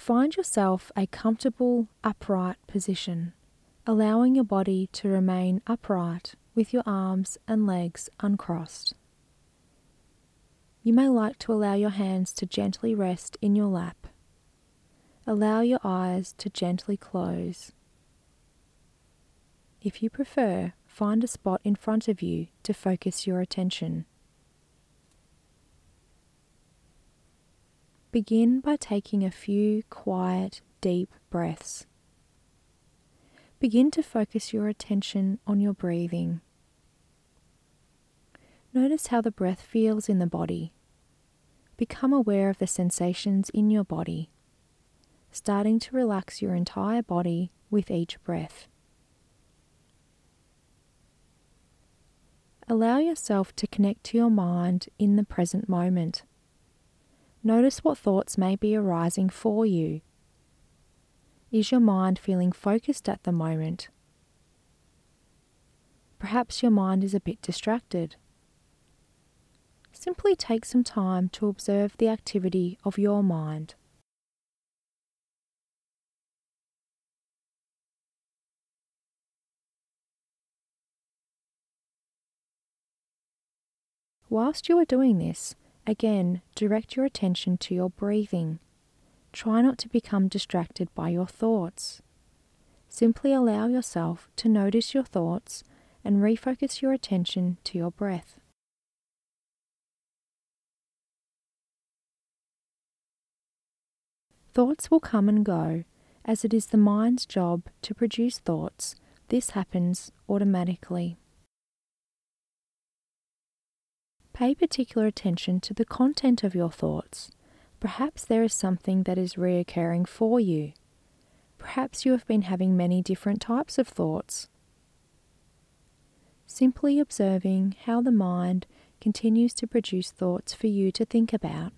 Find yourself a comfortable, upright position, allowing your body to remain upright with your arms and legs uncrossed. You may like to allow your hands to gently rest in your lap. Allow your eyes to gently close. If you prefer, find a spot in front of you to focus your attention. Begin by taking a few quiet, deep breaths. Begin to focus your attention on your breathing. Notice how the breath feels in the body. Become aware of the sensations in your body, starting to relax your entire body with each breath. Allow yourself to connect to your mind in the present moment. Notice what thoughts may be arising for you. Is your mind feeling focused at the moment? Perhaps your mind is a bit distracted. Simply take some time to observe the activity of your mind. Whilst you are doing this, again, direct your attention to your breathing. Try not to become distracted by your thoughts. Simply allow yourself to notice your thoughts and refocus your attention to your breath. Thoughts will come and go, as it is the mind's job to produce thoughts. This happens automatically. Pay particular attention to the content of your thoughts. Perhaps there is something that is reoccurring for you. Perhaps you have been having many different types of thoughts. Simply observing how the mind continues to produce thoughts for you to think about.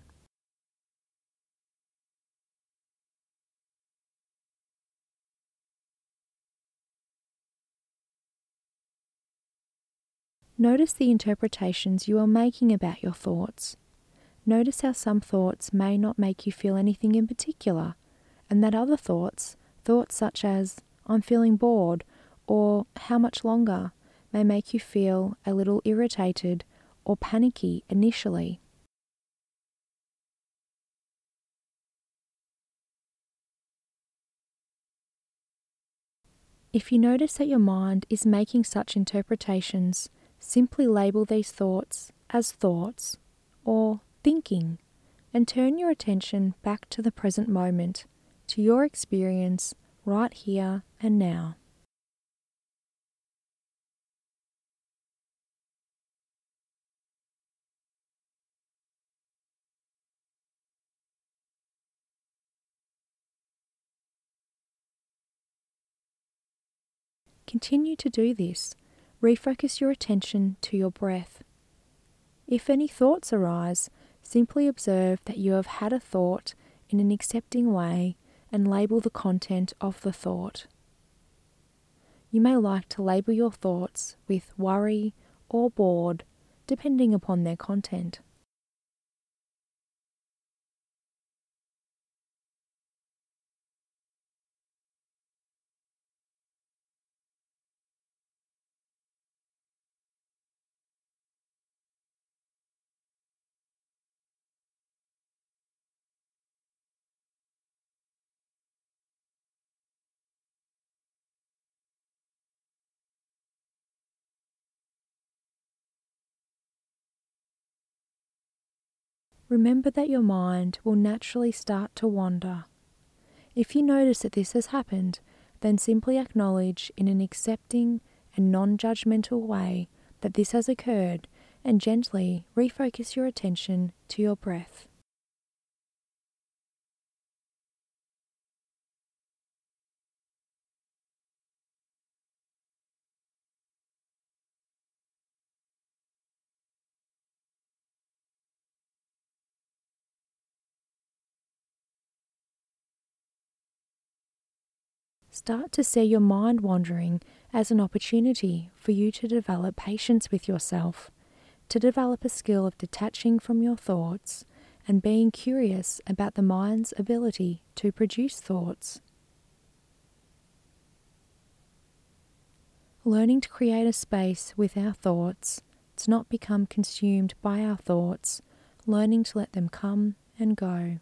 Notice the interpretations you are making about your thoughts. Notice how some thoughts may not make you feel anything in particular, and that other thoughts such as, I'm feeling bored, or how much longer, may make you feel a little irritated or panicky initially. If you notice that your mind is making such interpretations, simply label these thoughts as thoughts or thinking, and turn your attention back to the present moment, to your experience right here and now. Continue to do this. Refocus your attention to your breath. If any thoughts arise, simply observe that you have had a thought in an accepting way and label the content of the thought. You may like to label your thoughts with worry or bored, depending upon their content. Remember that your mind will naturally start to wander. If you notice that this has happened, then simply acknowledge in an accepting and non-judgmental way that this has occurred and gently refocus your attention to your breath. Start to see your mind wandering as an opportunity for you to develop patience with yourself, to develop a skill of detaching from your thoughts and being curious about the mind's ability to produce thoughts. Learning to create a space with our thoughts, to not become consumed by our thoughts, learning to let them come and go.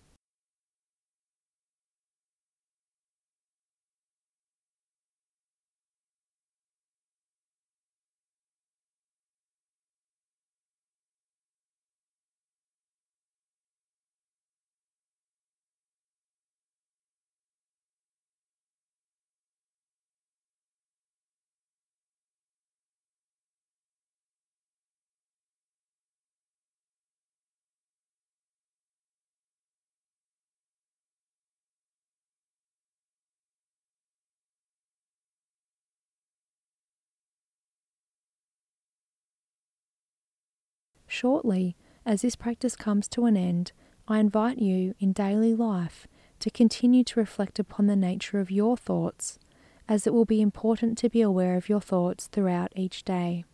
Shortly, as this practice comes to an end, I invite you in daily life to continue to reflect upon the nature of your thoughts, as it will be important to be aware of your thoughts throughout each day.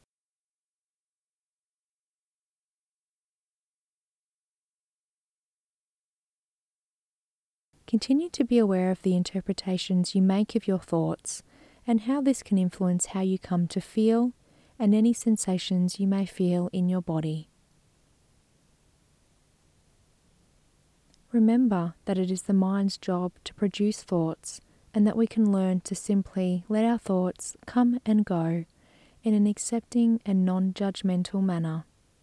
Continue to be aware of the interpretations you make of your thoughts and how this can influence how you come to feel and any sensations you may feel in your body. Remember that it is the mind's job to produce thoughts and that we can learn to simply let our thoughts come and go in an accepting and non-judgmental manner.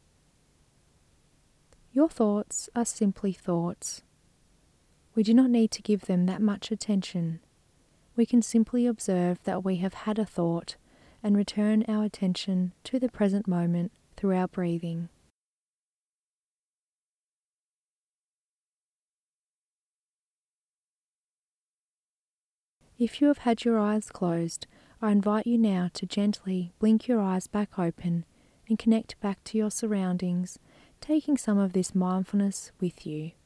Your thoughts are simply thoughts. We do not need to give them that much attention. We can simply observe that we have had a thought and return our attention to the present moment through our breathing. If you have had your eyes closed, I invite you now to gently blink your eyes back open and connect back to your surroundings, taking some of this mindfulness with you.